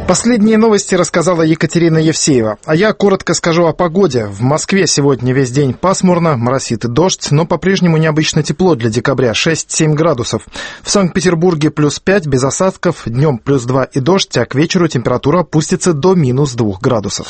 Последние новости рассказала Екатерина Евсеева. А я коротко скажу о погоде. В Москве сегодня весь день пасмурно, моросит и дождь, но по-прежнему необычно тепло для декабря, 6-7 градусов. В Санкт-Петербурге плюс 5, без осадков, днем плюс 2 и дождь, а к вечеру температура опустится до минус 2 градусов.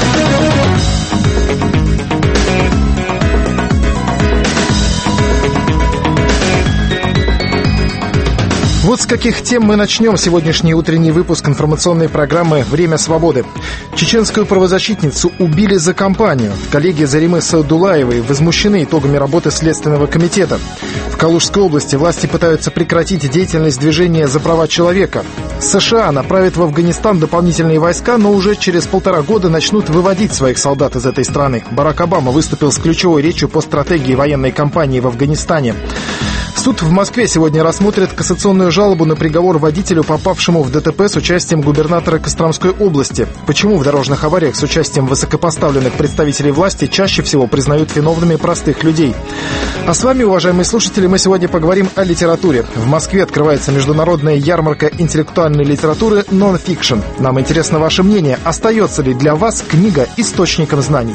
Вот с каких тем мы начнем сегодняшний утренний выпуск информационной программы «Время свободы». Чеченскую правозащитницу убили за кампанию. Коллеги Заримы Саадулаевой возмущены итогами работы Следственного комитета. В Калужской области власти пытаются прекратить деятельность движения за права человека. США направят в Афганистан дополнительные войска, но уже через 1,5 года начнут выводить своих солдат из этой страны. Барак Обама выступил с ключевой речью по стратегии военной кампании в Афганистане. Суд в Москве сегодня рассмотрит кассационную жалобу на приговор водителю, попавшему в ДТП с участием губернатора Костромской области. Почему в дорожных авариях с участием высокопоставленных представителей власти чаще всего признают виновными простых людей? А с вами, уважаемые слушатели, мы сегодня поговорим о литературе. В Москве открывается международная ярмарка интеллектуальной литературы «Non-Fiction». Нам интересно ваше мнение. Остается ли для вас книга источником знаний?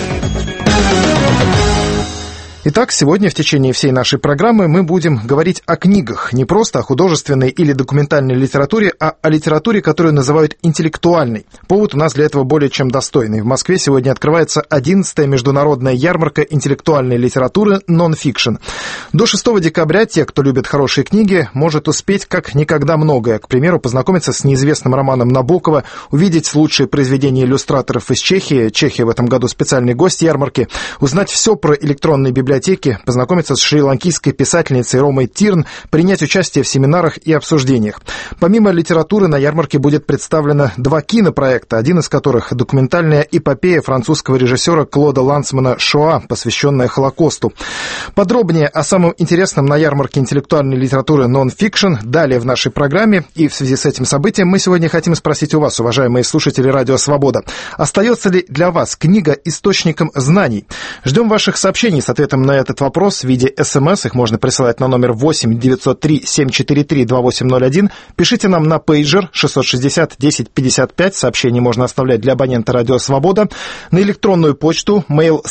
Итак, сегодня в течение всей нашей программы мы будем говорить о книгах. Не просто о художественной или документальной литературе, а о литературе, которую называют интеллектуальной. Повод у нас для этого более чем достойный. В Москве сегодня открывается 11-я международная ярмарка интеллектуальной литературы «Non-Fiction». До 6 декабря те, кто любит хорошие книги, может успеть как никогда многое. К примеру, познакомиться с неизвестным романом Набокова, увидеть лучшие произведения иллюстраторов из Чехии. Чехия в этом году специальный гость ярмарки. Узнать все про электронные библиотеки, познакомиться с шри-ланкийской писательницей Ромой Тирн, принять участие в семинарах и обсуждениях. Помимо литературы на ярмарке будет представлено 2 кинопроекта, один из которых — документальная эпопея французского режиссера Клода Лансмана «Шоа», посвященная Холокосту. Подробнее о самом интересном на ярмарке интеллектуальной литературы «Non-Fiction» далее в нашей программе. И в связи с этим событием мы сегодня хотим спросить у вас, уважаемые слушатели Радио Свобода, остается ли для вас книга источником знаний? Ждем ваших сообщений с ответом на этот вопрос в виде СМС. Их можно присылать на номер 8 903 743 2801. Пишите нам на пейджер 660 10 55. Сообщение можно оставлять для абонента Радио Свобода. На электронную почту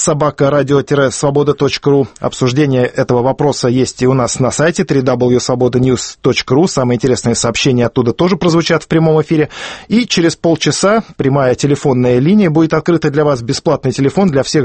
mail@radio-svoboda.ru. Обсуждение этого вопроса есть и у нас на сайте www.svobodanews.ru. Самые интересные сообщения оттуда тоже прозвучат в прямом эфире. И через полчаса прямая телефонная линия будет открыта для вас. Бесплатный телефон для всех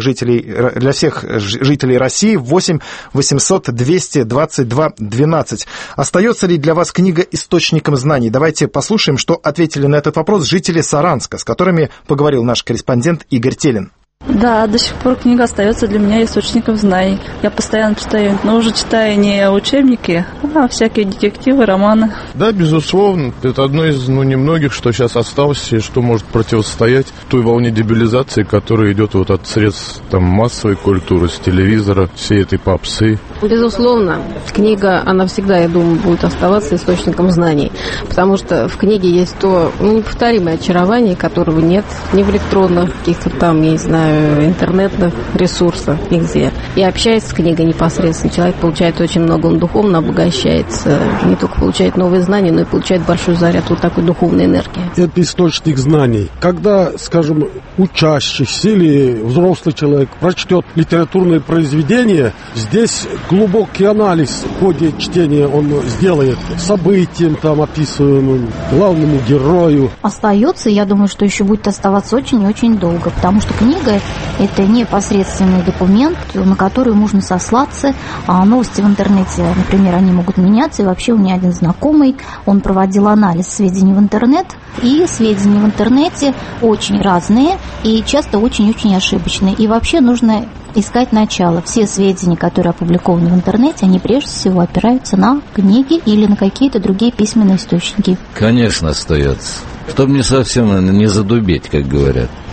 жителей России 8 800 222 12. Остается ли для вас книга источником знаний? Давайте послушаем, что ответили на этот вопрос жители Саранска, с которыми поговорил наш корреспондент Игорь Телин. Да, до сих пор книга остается для меня источником знаний. Я постоянно читаю, но уже читаю не учебники, а всякие детективы, романы. Да, безусловно. Это одно из немногих, что сейчас осталось, и что может противостоять той волне дебилизации, которая идет вот от средств массовой культуры, с телевизора, всей этой попсы. Безусловно, книга, она всегда, я думаю, будет оставаться источником знаний, потому что в книге есть то неповторимое очарование, которого нет ни в электронных каких-то я не знаю, интернетных ресурсах, нигде. И общаясь с книгой непосредственно, человек получает очень много, он духовно обогащается, не только получает новые знания, но и получает большой заряд вот такой духовной энергии. Это источник знаний. Когда, скажем, учащийся или взрослый человек прочтет литературное произведение, здесь глубокий анализ в ходе чтения он сделает событиям описываемым, главному герою. Остается, я думаю, что еще будет оставаться очень и очень долго, потому что книга — это непосредственный документ, на который можно сослаться. А новости в интернете, например, они могут меняться. И вообще у меня один знакомый, он проводил анализ сведений в интернет, и сведения в интернете очень разные и часто очень-очень ошибочные. И вообще нужно искать начало. Все сведения, которые опубликованы в интернете, они прежде всего опираются на книги или на какие-то другие письменные источники. Конечно, остается. Чтобы не совсем не задубеть, как говорят.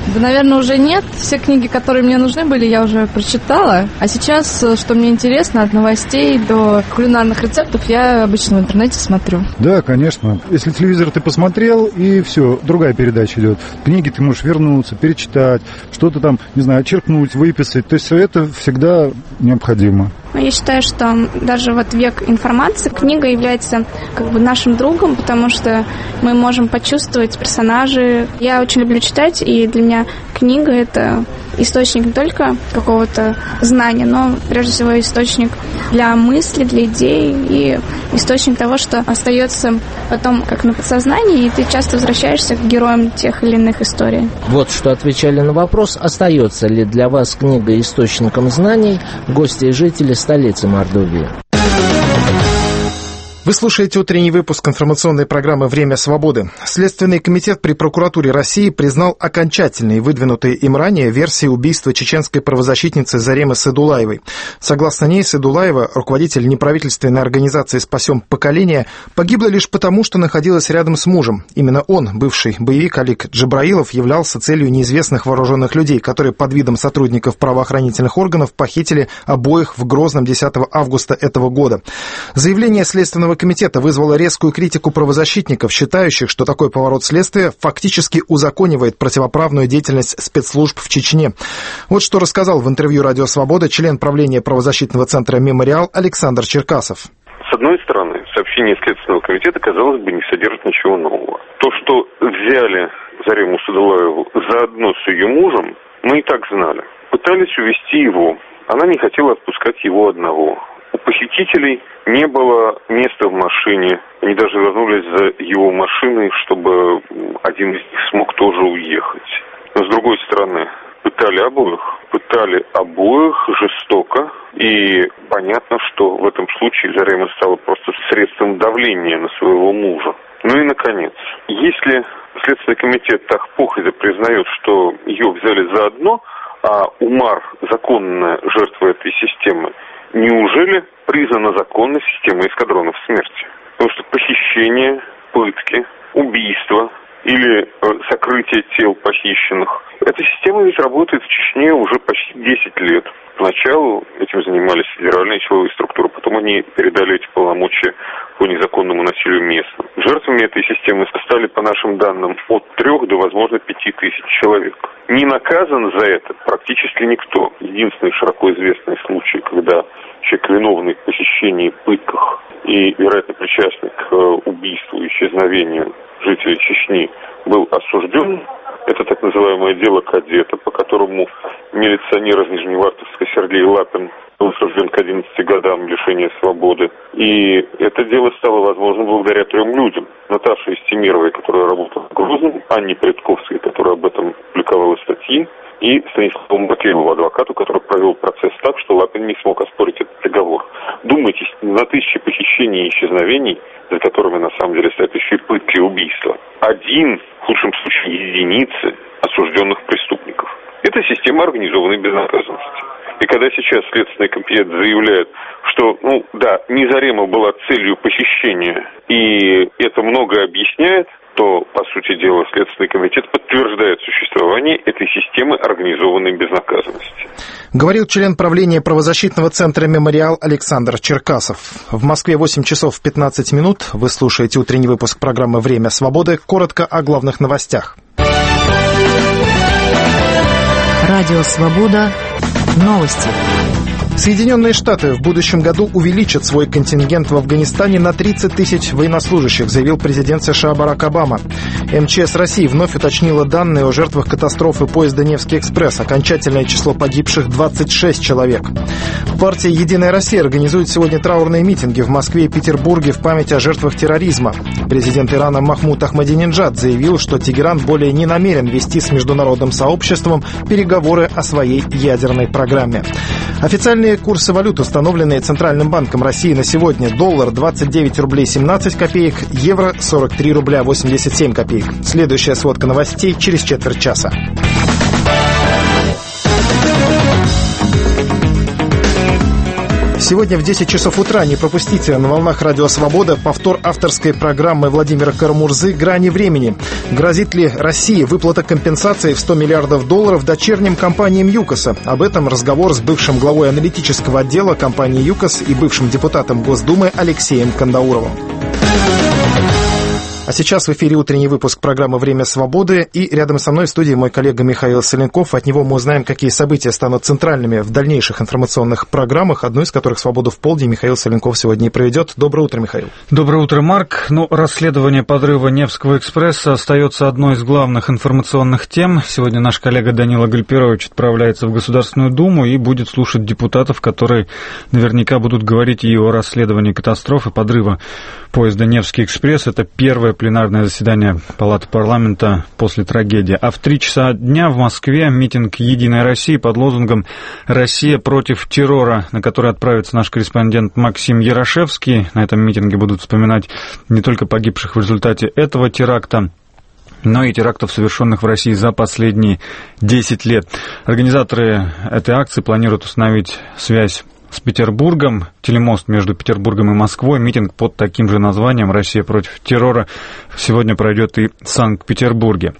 Да, наверное, уже нет. Все книги, которые мне нужны были, я уже прочитала. А сейчас, что мне интересно, от новостей до кулинарных рецептов, я обычно в интернете смотрю. Да, конечно. Если телевизор ты посмотрел, и все, другая передача идет. Книги ты можешь вернуться, перечитать, что-то там, не знаю, отчеркнуть, выписать. То есть это всегда необходимо. Я считаю, что даже вот век информации книга является как бы нашим другом, потому что мы можем почувствовать персонажей. Я очень люблю читать, и для меня книга – это источник не только какого-то знания, но прежде всего источник для мысли, для идей и источник того, что остается потом как на подсознании, и ты часто возвращаешься к героям тех или иных историй. Вот что отвечали на вопрос, остается ли для вас книга источником знаний, гости и жители столицы Мордовии. Вы слушаете утренний выпуск информационной программы «Время свободы». Следственный комитет при прокуратуре России признал окончательной выдвинутые им ранее версии убийства чеченской правозащитницы Заремы Садулаевой. Согласно ней, Садулаева, руководитель неправительственной организации «Спасем поколение», погибла лишь потому, что находилась рядом с мужем. Именно он, бывший боевик Алик Джабраилов, являлся целью неизвестных вооруженных людей, которые под видом сотрудников правоохранительных органов похитили обоих в Грозном 10 августа этого года. Заявление Следственного комитета вызвало резкую критику правозащитников, считающих, что такой поворот следствия фактически узаконивает противоправную деятельность спецслужб в Чечне. Вот что рассказал в интервью «Радио Свобода» член правления правозащитного центра «Мемориал» Александр Черкасов. С одной стороны, сообщение Следственного комитета, казалось бы, не содержит ничего нового. То, что взяли Зарему Садулаеву заодно с ее мужем, мы и так знали. Пытались увезти его. Она не хотела отпускать его одного. У похитителей не было места в машине. Они даже вернулись за его машиной, чтобы один из них смог тоже уехать. Но с другой стороны, пытали обоих жестоко. И понятно, что в этом случае Зарема стала просто средством давления на своего мужа. Ну и, наконец, если Следственный комитет так походя признает, что ее взяли заодно, а Умар – законная жертва этой системы, неужели признана законной система эскадронов смерти? Потому что похищение, пытки, убийство или сокрытие тел похищенных. Эта система ведь работает в Чечне уже почти 10 лет. Поначалу этим занимались федеральные силовые структуры, потом они передали эти полномочия по незаконному насилию местным. Жертвами этой системы стали, по нашим данным, от 3 до, возможно, 5 тысяч человек. Не наказан за это практически никто. Единственный широко известный случай, когда человек, виновный в похищении, пытках и, вероятно, причастный к убийству и исчезновению жителей Чечни, был осужден. Это так называемое дело кадета, по которому милиционер из Нижневартовска Сергей Лапин был осужден к 11 годам лишения свободы. И это дело стало возможным благодаря 3 людям. Наташе Истемировой, которая работала в Грозном, Анне Предковской, которая об этом публиковала статьи, и Станиславу Макееву, адвокату, который провел процесс так, что Лапин не смог оспорить этот приговор. Думайте, на тысячи похищений и исчезновений, за которыми на самом деле стоят еще и пытки и убийства. Один, в худшем случае единицы осужденных преступников. Это система организованной безнаказанности. И когда сейчас Следственный комитет заявляет, что, не Зарема была целью похищения, и это многое объясняет, то, по сути дела, Следственный комитет подтверждает существование этой системы организованной безнаказанности. Говорил член правления правозащитного центра «Мемориал» Александр Черкасов. В Москве 8 часов 15 минут. Вы слушаете утренний выпуск программы «Время свободы». Коротко о главных новостях. Радио «Свобода». Новости. Соединенные Штаты в будущем году увеличат свой контингент в Афганистане на 30 тысяч военнослужащих, заявил президент США Барак Обама. МЧС России вновь уточнила данные о жертвах катастрофы поезда «Невский экспресс». Окончательное число погибших – 26 человек. Партия «Единая Россия» организует сегодня траурные митинги в Москве и Петербурге в память о жертвах терроризма. Президент Ирана Махмуд Ахмадинеджад заявил, что Тегеран более не намерен вести с международным сообществом переговоры о своей ядерной программе. Официальные курсы валют, установленные Центральным банком России на сегодня. Доллар 29 рублей 17 копеек, евро 43 рубля 87 копеек. Следующая сводка новостей через четверть часа. Сегодня в 10 часов утра не пропустите на волнах Радио Свобода повтор авторской программы Владимира Карамурзы «Грани времени». Грозит ли России выплата компенсации в $100 миллиардов дочерним компаниям ЮКОСа? Об этом разговор с бывшим главой аналитического отдела компании ЮКОС и бывшим депутатом Госдумы Алексеем Кандауровым. А сейчас в эфире утренний выпуск программы «Время свободы». И рядом со мной в студии мой коллега Михаил Соленков. От него мы узнаем, какие события станут центральными в дальнейших информационных программах, одну из которых «Свободу в полдень» Михаил Соленков сегодня и проведет. Доброе утро, Михаил. Доброе утро, Марк. Расследование подрыва Невского экспресса остается одной из главных информационных тем. Сегодня наш коллега Данила Гальперович отправляется в Государственную Думу и будет слушать депутатов, которые наверняка будут говорить и о расследовании катастрофы подрыва поезда Невский экспресс. Это первое пленарное заседание Палаты парламента после трагедии. А в 3 часа дня в Москве митинг «Единой России» под лозунгом «Россия против террора», на который отправится наш корреспондент Максим Ярошевский. На этом митинге будут вспоминать не только погибших в результате этого теракта, но и терактов, совершенных в России за последние 10 лет. Организаторы этой акции планируют установить связь с Петербургом, телемост между Петербургом и Москвой. Митинг под таким же названием «Россия против террора» сегодня пройдет и в Санкт-Петербурге.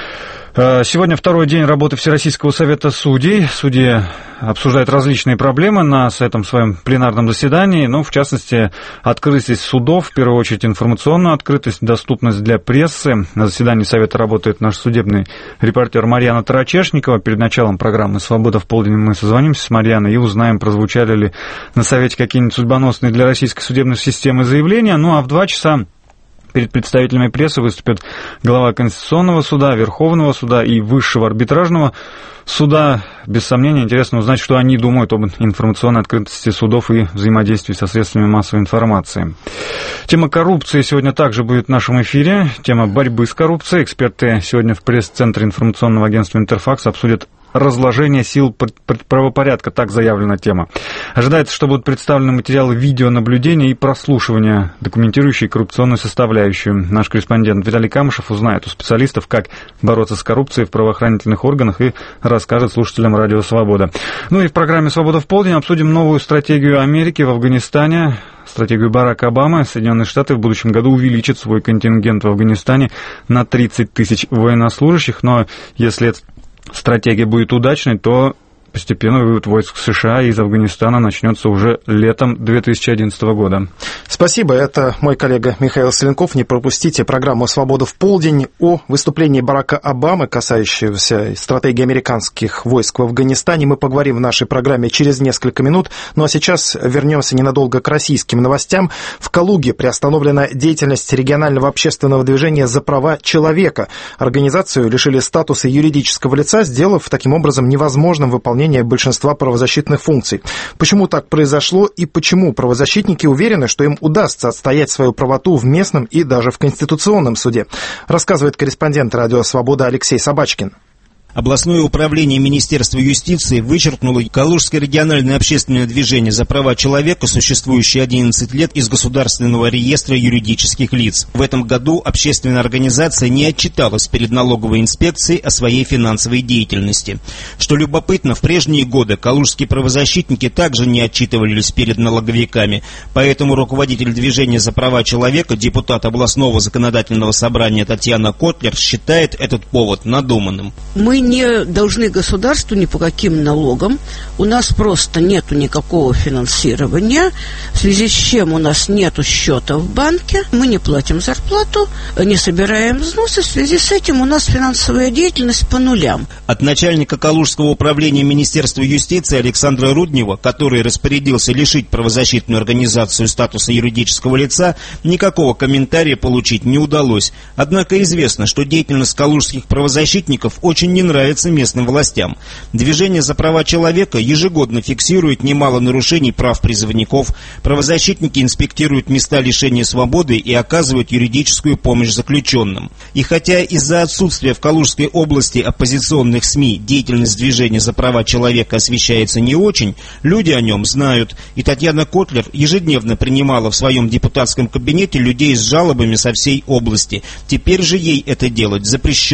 Сегодня второй день работы Всероссийского совета судей. Судьи обсуждают различные проблемы на этом своем пленарном заседании, в частности, открытость судов, в первую очередь информационную открытость, доступность для прессы. На заседании совета работает наш судебный репортер Марьяна Тарачешникова. Перед началом программы «Свобода в полдень» мы созвонимся с Марьяной и узнаем, прозвучали ли на совете какие-нибудь судьбоносные для российской судебной системы заявления. А в 2 часа перед представителями прессы выступят глава Конституционного суда, Верховного суда и Высшего арбитражного суда. Без сомнения, интересно узнать, что они думают об информационной открытости судов и взаимодействии со средствами массовой информации. Тема коррупции сегодня также будет в нашем эфире. Тема борьбы с коррупцией. Эксперты сегодня в пресс-центре информационного агентства «Интерфакс» обсудят разложение сил правопорядка, так заявлена тема. Ожидается, что будут представлены материалы видеонаблюдения и прослушивания, документирующие коррупционную составляющую. Наш корреспондент Виталий Камышев узнает у специалистов, как бороться с коррупцией в правоохранительных органах и расскажет слушателям Радио Свобода. И в программе «Свобода в полдень» обсудим новую стратегию Америки в Афганистане, стратегию Барака Обамы. Соединенные Штаты в будущем году увеличат свой контингент в Афганистане на 30 тысяч военнослужащих, но если это стратегия будет удачной, то постепенный вывод войск США из Афганистана начнется уже летом 2011 года. Спасибо. Это мой коллега Михаил Соленков. Не пропустите программу «Свобода в полдень» о выступлении Барака Обамы, касающегося стратегии американских войск в Афганистане. Мы поговорим в нашей программе через несколько минут. А сейчас вернемся ненадолго к российским новостям. В Калуге приостановлена деятельность регионального общественного движения «За права человека». Организацию лишили статуса юридического лица, сделав таким образом невозможным выполнение большинства правозащитных функций. Почему так произошло и почему правозащитники уверены, что им удастся отстоять свою правоту в местном и даже в Конституционном суде, рассказывает корреспондент Радио Свобода Алексей Собачкин. Областное управление Министерства юстиции вычеркнуло Калужское региональное общественное движение «За права человека», существующее 11 лет, из Государственного реестра юридических лиц. В этом году общественная организация не отчиталась перед налоговой инспекцией о своей финансовой деятельности. Что любопытно, в прежние годы калужские правозащитники также не отчитывались перед налоговиками, поэтому руководитель движения «За права человека», депутат областного законодательного собрания Татьяна Котлер, считает этот повод надуманным. Мы не должны государству ни по каким налогам. У нас просто нету никакого финансирования, в связи с чем у нас нету счета в банке, мы не платим зарплату, не собираем взносы, в связи с этим у нас финансовая деятельность по нулям. От начальника Калужского управления Министерства юстиции Александра Руднева, который распорядился лишить правозащитную организацию статуса юридического лица, никакого комментария получить не удалось. Однако известно, что деятельность калужских правозащитников очень не нравится местным властям. Движение «За права человека» ежегодно фиксирует немало нарушений прав призывников. Правозащитники инспектируют места лишения свободы и оказывают юридическую помощь заключенным. И хотя из-за отсутствия в Калужской области оппозиционных СМИ деятельность движения «За права человека» освещается не очень, люди о нем знают. И Татьяна Котлер ежедневно принимала в своем депутатском кабинете людей с жалобами со всей области. Теперь же ей это делать запрещено.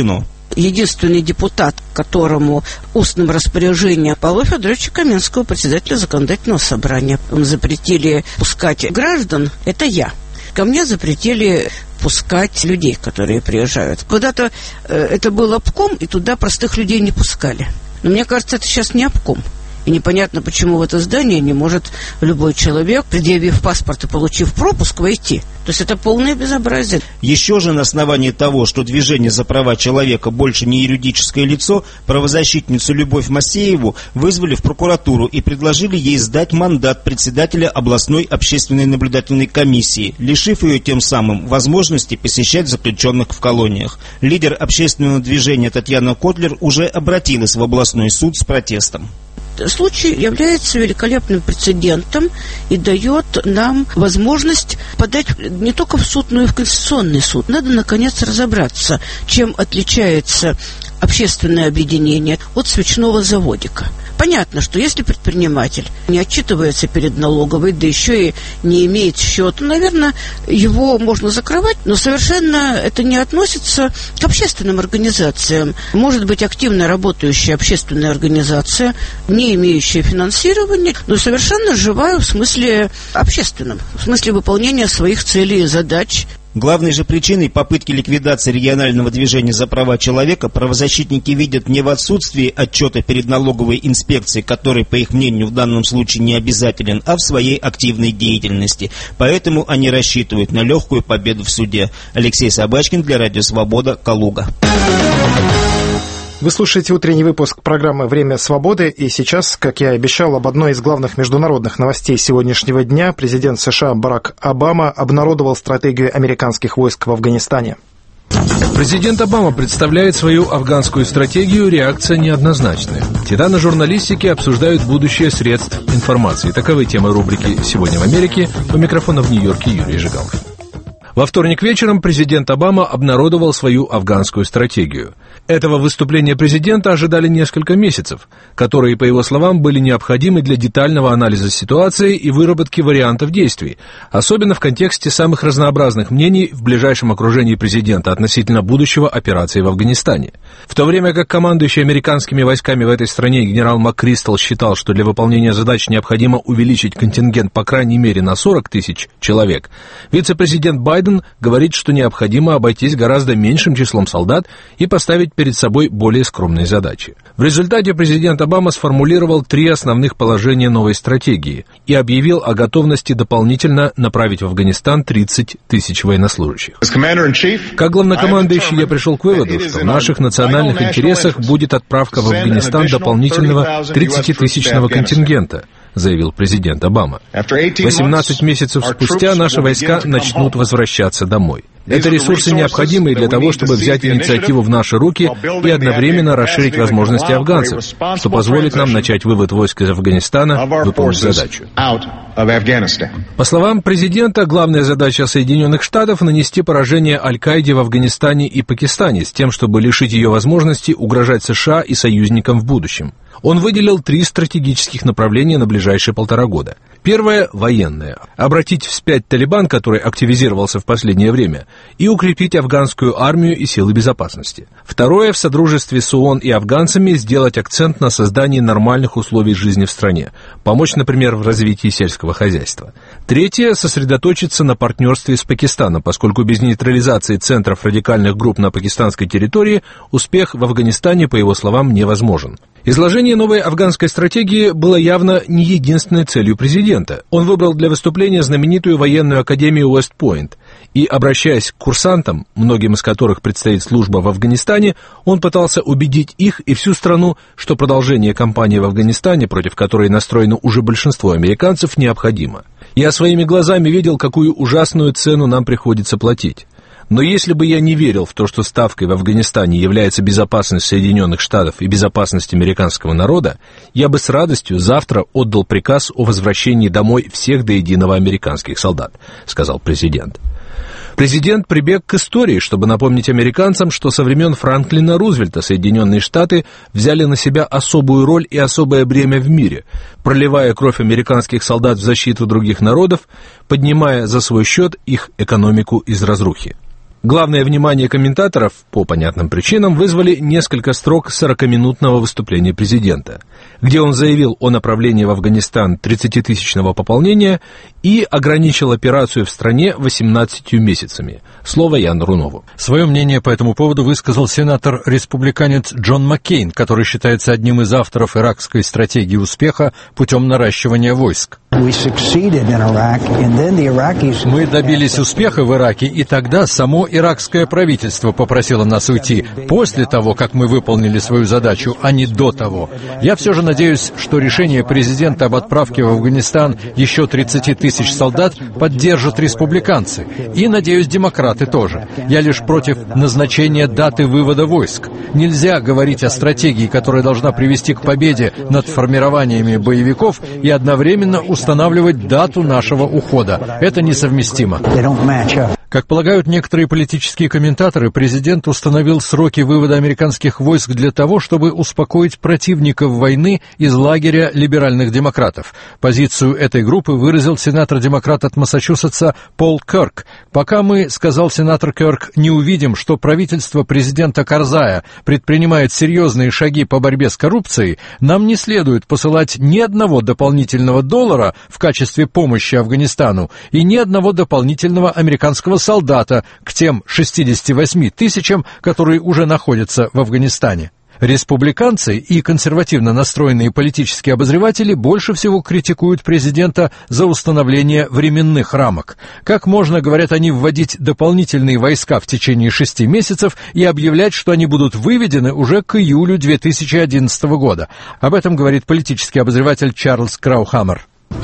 единственный депутат, которому устным распоряжением Павла Федоровича Каменского, председателя законодательного собрания, запретили пускать граждан, это я. Ко мне запретили пускать людей, которые приезжают. Когда-то это был обком, и туда простых людей не пускали. Но мне кажется, это сейчас не обком. И непонятно, почему в это здание не может любой человек, предъявив паспорт и получив пропуск, войти. То есть это полное безобразие. Еще же на основании того, что движение за права человека больше не юридическое лицо, правозащитницу Любовь Масееву вызвали в прокуратуру и предложили ей сдать мандат председателя областной общественной наблюдательной комиссии, лишив ее тем самым возможности посещать заключенных в колониях. Лидер общественного движения Татьяна Котлер уже обратилась в областной суд с протестом. Случай является великолепным прецедентом и дает нам возможность подать не только в суд, но и в Конституционный суд. Надо, наконец, разобраться, чем отличается общественное объединение от свечного заводика. Понятно, что если предприниматель не отчитывается перед налоговой, да еще и не имеет счета, наверное, его можно закрывать, но совершенно это не относится к общественным организациям. Может быть активно работающая общественная организация, не имеющая финансирования, но совершенно живая в смысле общественном, в смысле выполнения своих целей и задач. Главной же причиной попытки ликвидации регионального движения за права человека правозащитники видят не в отсутствии отчета перед налоговой инспекцией, который, по их мнению, в данном случае не обязателен, а в своей активной деятельности. Поэтому они рассчитывают на легкую победу в суде. Алексей Собачкин для Радио Свобода, Калуга. Вы слушаете утренний выпуск программы «Время свободы», и сейчас, как я и обещал, об одной из главных международных новостей сегодняшнего дня. Президент США Барак Обама обнародовал стратегию американских войск в Афганистане. Президент Обама представляет свою афганскую стратегию, реакция неоднозначная. Титаны журналистики обсуждают будущее средств информации. Таковы темы рубрики «Сегодня в Америке». У микрофона в Нью-Йорке Юрий Жигалов. Во вторник вечером президент Обама обнародовал свою афганскую стратегию. Этого выступления президента ожидали несколько месяцев, которые, по его словам, были необходимы для детального анализа ситуации и выработки вариантов действий, особенно в контексте самых разнообразных мнений в ближайшем окружении президента относительно будущего операции в Афганистане. В то время как командующий американскими войсками в этой стране генерал МакКристал считал, что для выполнения задач необходимо увеличить контингент по крайней мере на 40 тысяч человек, вице-президент Байден говорит, что необходимо обойтись гораздо меньшим числом солдат и поставить перед собой более скромные задачи. В результате президент Обама сформулировал 3 основных положения новой стратегии и объявил о готовности дополнительно направить в Афганистан 30 тысяч военнослужащих. Как главнокомандующий я пришел к выводу, что в наших национальных интересах будет отправка в Афганистан дополнительного 30-тысячного контингента, заявил президент Обама. 18 месяцев спустя наши войска начнут возвращаться домой. Это ресурсы, необходимые для того, чтобы взять инициативу в наши руки и одновременно расширить возможности афганцев, что позволит нам начать вывод войск из Афганистана, выполнить задачу. По словам президента, главная задача Соединенных Штатов — нанести поражение Аль-Каиде в Афганистане и Пакистане с тем, чтобы лишить ее возможности угрожать США и союзникам в будущем. Он выделил 3 стратегических направления на ближайшие 1,5 года. Первое – военное. Обратить вспять Талибан, который активизировался в последнее время, и укрепить афганскую армию и силы безопасности. Второе – в содружестве с ООН и афганцами сделать акцент на создании нормальных условий жизни в стране, помочь, например, в развитии сельского хозяйства. Третье – сосредоточиться на партнерстве с Пакистаном, поскольку без нейтрализации центров радикальных групп на пакистанской территории успех в Афганистане, по его словам, невозможен. Изложение новой афганской стратегии было явно не единственной целью президента. Он выбрал для выступления знаменитую военную академию Уэст-Пойнт, и, обращаясь к курсантам, многим из которых предстоит служба в Афганистане, он пытался убедить их и всю страну, что продолжение кампании в Афганистане, против которой настроено уже большинство американцев, необходимо. «Я своими глазами видел, какую ужасную цену нам приходится платить. Но если бы я не верил в то, что ставкой в Афганистане является безопасность Соединенных Штатов и безопасность американского народа, я бы с радостью завтра отдал приказ о возвращении домой всех до единого американских солдат», — сказал президент. Президент прибег к истории, чтобы напомнить американцам, что со времен Франклина Рузвельта Соединенные Штаты взяли на себя особую роль и особое бремя в мире, проливая кровь американских солдат в защиту других народов, поднимая за свой счет их экономику из разрухи. Главное внимание комментаторов, по понятным причинам, вызвали несколько строк 40-минутного выступления президента, где он заявил о направлении в Афганистан 30-тысячного пополнения и ограничил операцию в стране 18 месяцами. Слово Яну Рунову. Свое мнение по этому поводу высказал сенатор-республиканец Джон Маккейн, который считается одним из авторов иракской стратегии успеха путем наращивания войск. Мы добились успеха в Ираке, и тогда само иракское правительство попросило нас уйти после того, как мы выполнили свою задачу, а не до того. Я все же надеюсь, что решение президента об отправке в Афганистан еще 30 тысяч солдат поддержат республиканцы, и, надеюсь, демократы тоже. Я лишь против назначения даты вывода войск. Нельзя говорить о стратегии, которая должна привести к победе над формированиями боевиков, и одновременно устанавливать дату нашего ухода. Это несовместимо. Как полагают некоторые политические комментаторы, президент установил сроки вывода американских войск для того, чтобы успокоить противников войны из лагеря либеральных демократов. Позицию этой группы выразил сенатор-демократ от Массачусетса Пол Кёрк. «Пока мы, — сказал сенатор Кёрк, — не увидим, что правительство президента Карзая предпринимает серьезные шаги по борьбе с коррупцией, нам не следует посылать ни одного дополнительного доллара в качестве помощи Афганистану и ни одного дополнительного американского солдата к тем 68 тысячам, которые уже находятся в Афганистане». Республиканцы и консервативно настроенные политические обозреватели больше всего критикуют президента за установление временных рамок. Как можно, говорят они, вводить дополнительные войска в течение 6 месяцев и объявлять, что они будут выведены уже к июлю 2011 года? Об этом говорит политический обозреватель Чарльз Краухаммер.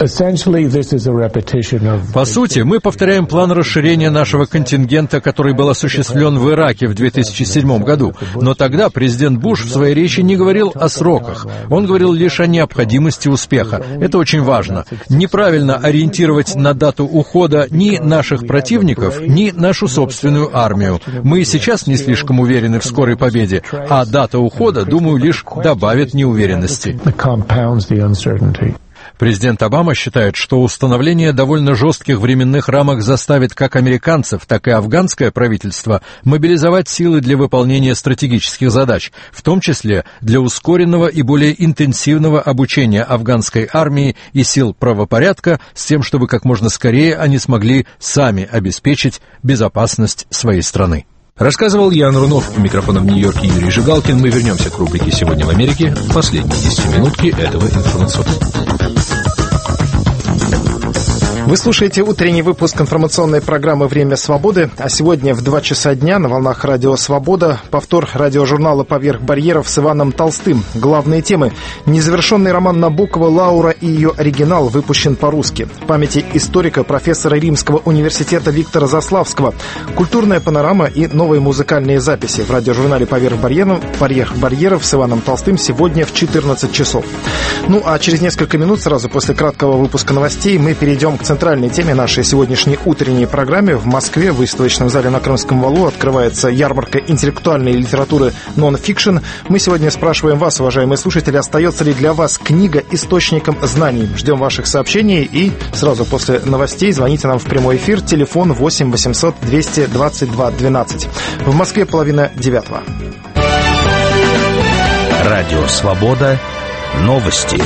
По сути, мы повторяем план расширения нашего контингента, который был осуществлен в Ираке в 2007 году. Но тогда президент Буш в своей речи не говорил о сроках. Он говорил лишь о необходимости успеха. Это очень важно. Неправильно ориентировать на дату ухода ни наших противников, ни нашу собственную армию. Мы сейчас не слишком уверены в скорой победе, а дата ухода, думаю, лишь добавит неуверенности. Президент Обама считает, что установление довольно жестких временных рамок заставит как американцев, так и афганское правительство мобилизовать силы для выполнения стратегических задач, в том числе для ускоренного и более интенсивного обучения афганской армии и сил правопорядка, с тем, чтобы как можно скорее они смогли сами обеспечить безопасность своей страны. Рассказывал Ян Рунов. У микрофона в Нью-Йорке Юрий Жигалкин. Мы вернемся к рубрике «Сегодня в Америке» в последние 10-минутки этого информационного. Вы слушаете утренний выпуск информационной программы «Время свободы», а сегодня в 2 часа дня на волнах Радио Свобода повтор радиожурнала «Поверх барьеров» с Иваном Толстым. Главные темы. Незавершенный роман Набокова «Лаура» и ее оригинал выпущен по-русски. В памяти историка, профессора Римского университета Виктора Заславского. Культурная панорама и новые музыкальные записи в радиожурнале «Поверх барьеров» с Иваном Толстым сегодня в 14 часов. Ну а через несколько минут, сразу после краткого выпуска новостей, мы перейдем к центральной теме нашей сегодняшней утренней программе. В Москве в выставочном зале на Крымском валу открывается ярмарка интеллектуальной литературы «Нон-фикшн». Мы сегодня спрашиваем вас, уважаемые слушатели, остается ли для вас книга источником знаний. Ждем ваших сообщений и сразу после новостей звоните нам в прямой эфир. Телефон 8 800 222 12. В Москве 8:30. Радио «Свобода». Новости.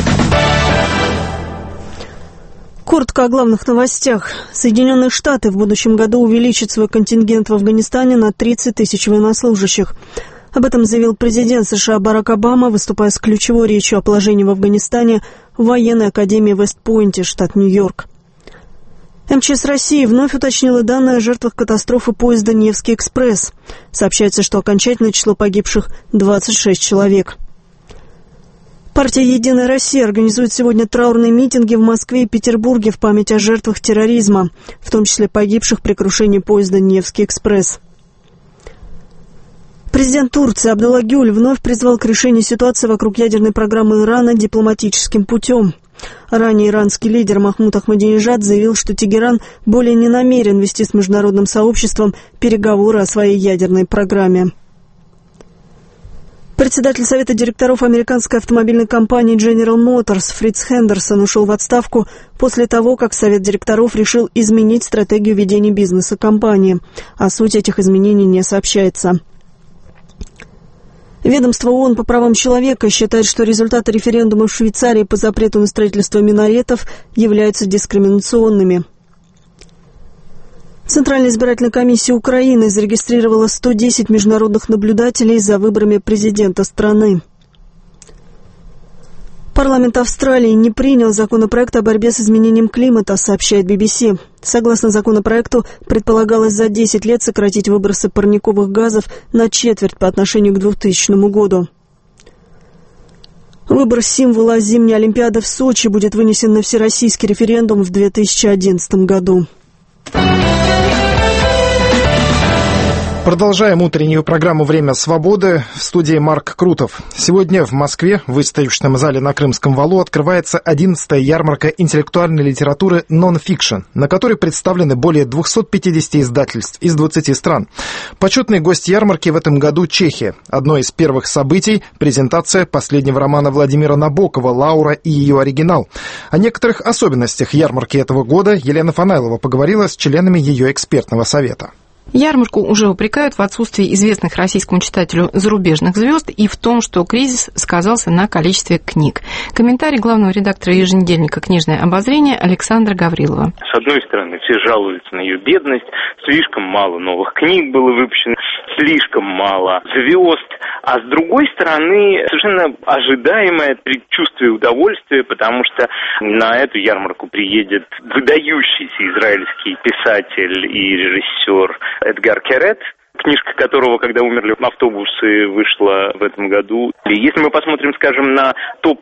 Коротко о главных новостях. Соединенные Штаты в будущем году увеличат свой контингент в Афганистане на 30 тысяч военнослужащих. Об этом заявил президент США Барак Обама, выступая с ключевой речью о положении в Афганистане в военной академии в Вест-Пойнте, штат Нью-Йорк. МЧС России вновь уточнила данные о жертвах катастрофы поезда «Невский экспресс». Сообщается, что окончательное число погибших – 26 человек. Партия «Единая Россия» организует сегодня траурные митинги в Москве и Петербурге в память о жертвах терроризма, в том числе погибших при крушении поезда «Невский экспресс». Президент Турции Абдулла Гюль вновь призвал к решению ситуации вокруг ядерной программы Ирана дипломатическим путем. Ранее иранский лидер Махмуд Ахмадинежад заявил, что Тегеран более не намерен вести с международным сообществом переговоры о своей ядерной программе. Председатель Совета директоров американской автомобильной компании General Motors Фриц Хендерсон ушел в отставку после того, как Совет директоров решил изменить стратегию ведения бизнеса компании. О сути этих изменений не сообщается. Ведомство ООН по правам человека считает, что результаты референдума в Швейцарии по запрету на строительство минаретов являются дискриминационными. Центральная избирательная комиссия Украины зарегистрировала 110 международных наблюдателей за выборами президента страны. Парламент Австралии не принял законопроект о борьбе с изменением климата, сообщает BBC. Согласно законопроекту, предполагалось за 10 лет сократить выбросы парниковых газов на четверть по отношению к 2000 году. Выбор символа зимней Олимпиады в Сочи будет вынесен на всероссийский референдум в 2011 году. Продолжаем утреннюю программу «Время свободы». В студии Марк Крутов. Сегодня в Москве в выставочном зале на Крымском валу открывается 11-я ярмарка интеллектуальной литературы «Non-Fiction», на которой представлены более 250 издательств из 20 стран. Почетный гость ярмарки в этом году Чехия. Одно из первых событий – презентация последнего романа Владимира Набокова «Лаура и ее оригинал». О некоторых особенностях ярмарки этого года Елена Фанайлова поговорила с членами ее экспертного совета. Ярмарку уже упрекают в отсутствии известных российскому читателю зарубежных звезд и в том, что кризис сказался на количестве книг. Комментарий главного редактора еженедельника «Книжное обозрение» Александра Гаврилова. С одной стороны, все жалуются на ее бедность, слишком мало новых книг было выпущено, слишком мало звезд, а с другой стороны, совершенно ожидаемое предчувствие удовольствия, потому что на эту ярмарку приедет выдающийся израильский писатель и режиссер Эдгар Керет, книжка которого, когда умерли автобусы, вышла в этом году. И если мы посмотрим, скажем, на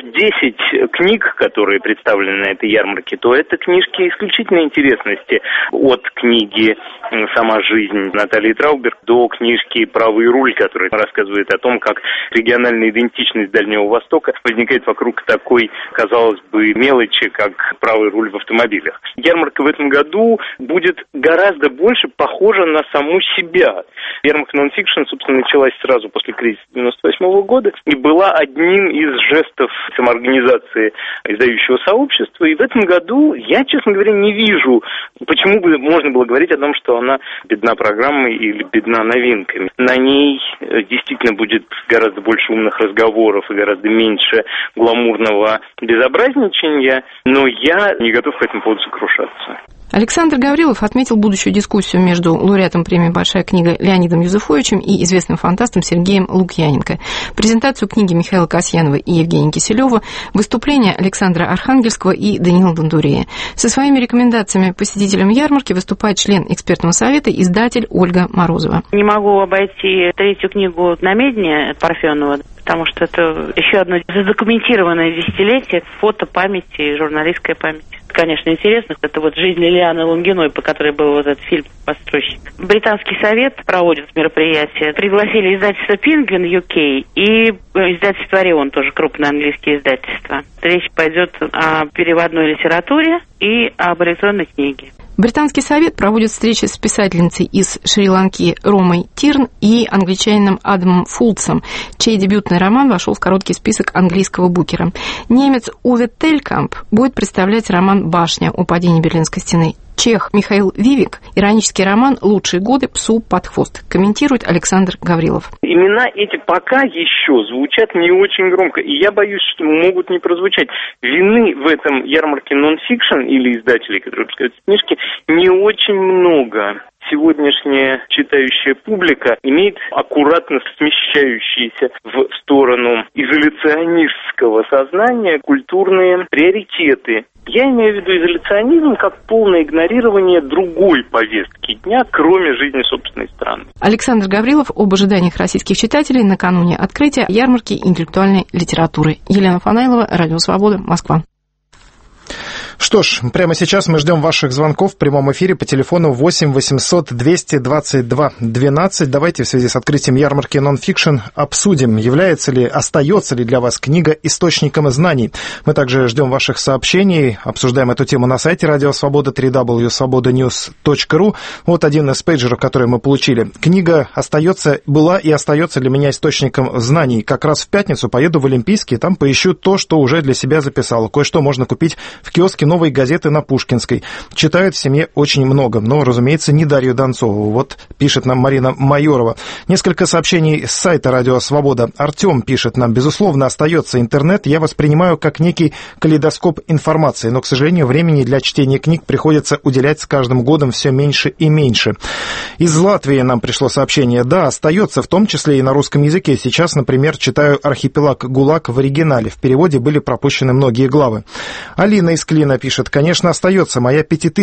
топ-10 книг, которые представлены на этой ярмарке, то это книжки исключительной интересности. От книги «Сама жизнь» Натальи Трауберг до книжки «Правый руль», которая рассказывает о том, как региональная идентичность Дальнего Востока возникает вокруг такой, казалось бы, мелочи, как правый руль в автомобилях. Ярмарка в этом году будет гораздо больше похожа на саму себя. Ярмарка Non-Fiction, собственно, началась сразу после кризиса 1998 года и была одним из жестов самоорганизации издающего сообщества. И в этом году я, честно говоря, не вижу, почему бы можно было говорить о том, что она бедна программой или бедна новинками. На ней действительно будет гораздо больше умных разговоров и гораздо меньше гламурного безобразничания, но я не готов по этому поводу сокрушаться. Александр Гаврилов отметил будущую дискуссию между лауреатом премии «Большая книга» Леонидом Юзефовичем и известным фантастом Сергеем Лукьяненко, презентацию книги Михаила Касьянова и Евгения Киселева, выступления Александра Архангельского и Даниила Бандурея. Со своими рекомендациями посетителям ярмарки выступает член экспертного совета, издатель Ольга Морозова. Не могу обойти третью книгу «Намедни» Парфенова, потому что это еще одно задокументированное десятилетие, фото памяти, журналистская память. Конечно, интересно. Это вот «Жизнь Лилианы Лунгиной», по которой был вот этот фильм «Постройщик». Британский совет проводит мероприятие. Пригласили издательство «Пингвин» UK и издательство «Орион», тоже крупное английское издательство. Речь пойдет о переводной литературе и об электронной книге. Британский совет проводит встречи с писательницей из Шри-Ланки Ромой Тирн и англичанином Адамом Фултсом, чей дебютный роман вошел в короткий список английского букера. Немец Уве Телькамп будет представлять роман «Башня. О падении Берлинской стены». Чех Михаил Вивик — иронический роман «Лучшие годы псу под хвост», комментирует Александр Гаврилов. Имена эти пока еще звучат не очень громко, и я боюсь, что могут не прозвучать. Вины в этом ярмарке Non-Fiction или издателей, которые выпускают книжки, не очень много. Сегодняшняя читающая публика имеет аккуратно смещающиеся в сторону изоляционистского сознания культурные приоритеты. Я имею в виду изоляционизм как полное игнорирование другой повестки дня, кроме жизни собственной страны. Александр Гаврилов об ожиданиях российских читателей накануне открытия ярмарки интеллектуальной литературы. Елена Фанайлова, Радио Свобода, Москва. Что ж, прямо сейчас мы ждем ваших звонков в прямом эфире по телефону 8 800 222 12. Давайте в связи с открытием ярмарки «Нонфикшн» обсудим, остается ли для вас книга источником знаний. Мы также ждем ваших сообщений, обсуждаем эту тему на сайте Радио Свобода, www.svobodanews.ru. Вот один из пейджеров, который мы получили. Книга была и остается для меня источником знаний. Как раз в пятницу поеду в Олимпийский, там поищу то, что уже для себя записал. Кое-что можно купить в киоске «Новой газеты» на Пушкинской. Читают в семье очень много, но, разумеется, не Дарью Донцову. Вот пишет нам Марина Майорова. Несколько сообщений с сайта «Радио Свобода». Артем пишет нам: безусловно, остается интернет. Я воспринимаю как некий калейдоскоп информации, но, к сожалению, времени для чтения книг приходится уделять с каждым годом все меньше и меньше. Из Латвии нам пришло сообщение. Да, остается, в том числе и на русском языке. Сейчас, например, читаю «Архипелаг ГУЛАГ» в оригинале. В переводе были пропущены многие главы. Алина из Клина пишет: конечно, остается моя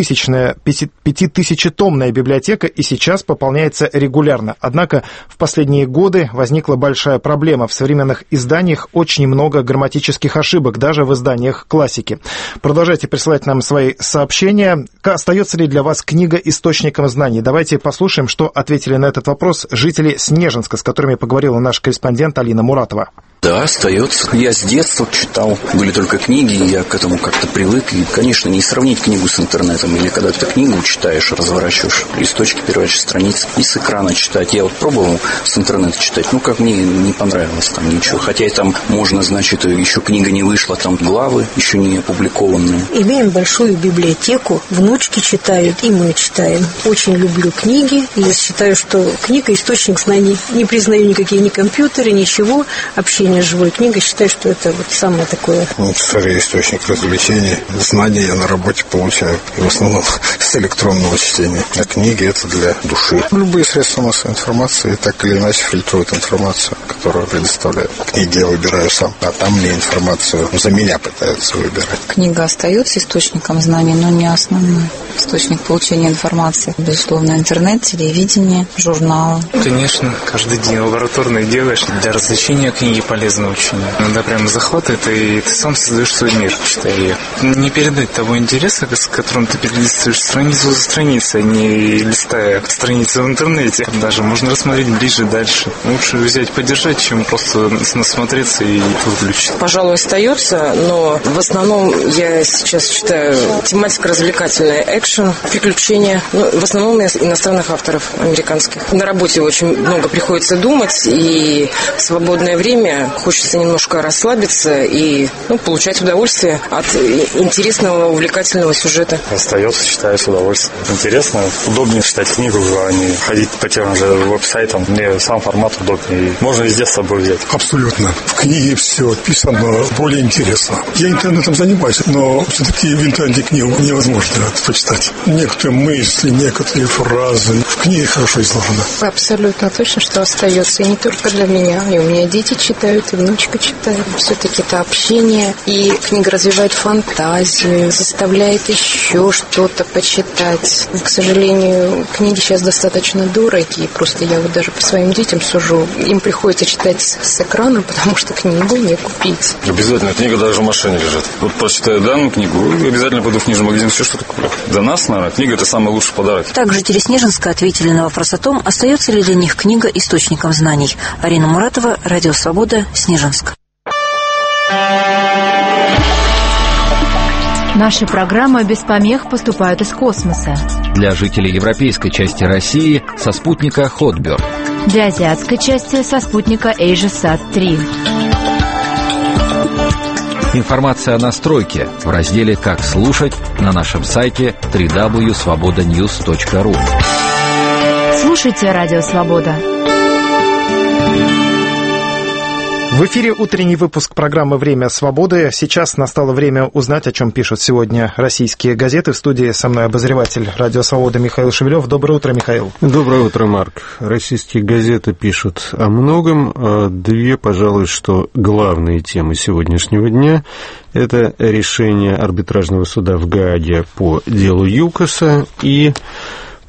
5000-томная библиотека и сейчас пополняется регулярно. Однако в последние годы возникла большая проблема. В современных изданиях очень много грамматических ошибок, даже в изданиях классики. Продолжайте присылать нам свои сообщения. Остается ли для вас книга источником знаний? Давайте послушаем, что ответили на этот вопрос жители Снежинска, с которыми поговорила наш корреспондент Алина Муратова. Да, остается. Я с детства читал, были только книги, и я к этому как-то привык. И, конечно, не сравнить книгу с интернетом. Или когда ты книгу читаешь, разворачиваешь листочки, переворачиваешь страницы, и с экрана читать. Я вот пробовал с интернета читать, как мне не понравилось там ничего. Хотя и там можно, значит, еще книга не вышла, там главы еще не опубликованные. Имеем большую библиотеку, внучки читают, и мы читаем. Очень люблю книги, и считаю, что книга – источник знаний. Не признаю никакие ни компьютеры, ничего, общение живой книгой, считаю, что это вот самое такое. Скорее источник развлечений, знаний я на работе получаю, в основном с электронного чтения. А книги это для души. Любые средства массовой информации так или иначе фильтруют информацию, которую предоставляют. Книги я выбираю сам, а там мне информацию за меня пытаются выбирать. Книга остается источником знаний, но не основной источник получения информации. Безусловно, интернет, телевидение, журналы. Конечно, каждый день лабораторные делаешь. Для развлечения книги полезны очень. Иногда прям захватывает, и ты сам создаешь свой мир, читая ее. Не передать того интереса, с которым ты перелистываешь страницу за страницей, не листая страницы в интернете. Даже можно рассмотреть ближе, дальше. Лучше взять, подержать, чем просто насмотреться и выключить. Пожалуй, остается, но в основном я сейчас читаю тематика развлекательная, экшен, приключения. В основном иностранных авторов, американских. На работе очень много приходится думать, и в свободное время хочется немножко расслабиться и получать удовольствие от интересного, увлекательного сюжета. Остается, читаю с удовольствием. Интересно, удобнее читать книгу, а не ходить по тем же веб-сайтам. Мне сам формат удобнее. Можно везде с собой взять. Абсолютно. В книге все описано более интересно. Я интернетом занимаюсь, но все-таки в интернете книгу невозможно почитать. Некоторые мысли, некоторые фразы в книге хорошо изложены. Абсолютно точно, что остается. И не только для меня. И у меня дети читают, и внучка читает. Все-таки это общение. И книга развивает фантазию, заставляет еще что-то почитать. К сожалению, книги сейчас достаточно дорогие. Просто я даже по своим детям сужу. Им приходится читать с экрана, потому что книгу не купить. Обязательно. Книга даже в машине лежит. Вот прочитаю данную книгу, обязательно пойду в книжный магазин, все что-то куплю. Для нас, наверное, книга – это самый лучший подарок. Так жители Снежинска ответили на вопрос о том, остается ли для них книга источником знаний. Арина Муратова, Радио Свобода, Снежинск. Наши программы без помех поступают из космоса. Для жителей европейской части России со спутника Hotbird. Для азиатской части со спутника AsiaSat-3. Информация о настройке в разделе «Как слушать» на нашем сайте www.svobodanews.ru. Слушайте Радио Свобода. В эфире утренний выпуск программы «Время свободы». Сейчас настало время узнать, о чем пишут сегодня российские газеты. В студии со мной обозреватель «Радио Свобода» Михаил Шевелев. Доброе утро, Михаил. Доброе утро, Марк. Российские газеты пишут о многом. Две, пожалуй, что главные темы сегодняшнего дня – это решение арбитражного суда в Гааге по делу ЮКОСа и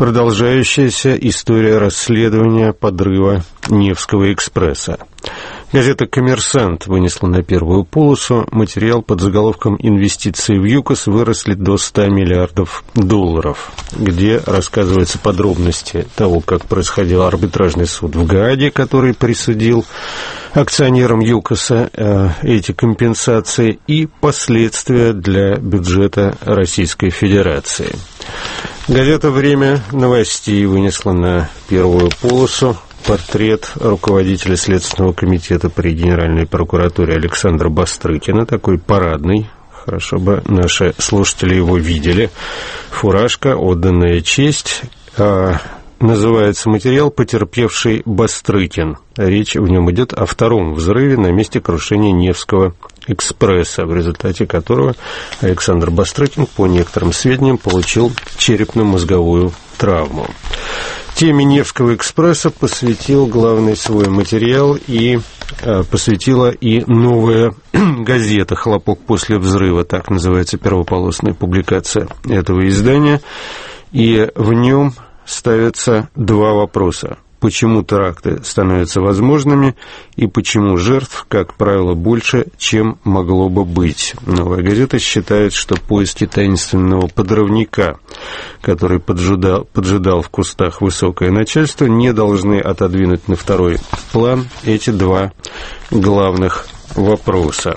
продолжающаяся история расследования подрыва Невского экспресса. Газета «Коммерсант» вынесла на первую полосу материал под заголовком «Инвестиции в ЮКОС выросли до 100 миллиардов долларов», где рассказываются подробности того, как происходил арбитражный суд в Гааге, который присудил акционерам ЮКОСа эти компенсации, и последствия для бюджета Российской Федерации. Газета «Время новостей» вынесла на первую полосу портрет руководителя Следственного комитета при Генеральной прокуратуре Александра Бастрыкина, такой парадный, хорошо бы наши слушатели его видели, фуражка, отданная честь. Называется материал «Потерпевший Бастрыкин». Речь в нем идет о втором взрыве на месте крушения Невского экспресса, в результате которого Александр Бастрыкин, по некоторым сведениям, получил черепно-мозговую травму. Теме Невского экспресса посвятил главный свой материал и посвятила и новая газета «Хлопок после взрыва», так называется первополосная публикация этого издания, и в нем ставятся два вопроса. Почему теракты становятся возможными и почему жертв, как правило, больше, чем могло бы быть. Новая газета считает, что поиски таинственного подрывника, который поджидал в кустах высокое начальство, не должны отодвинуть на второй план эти два главных вопроса.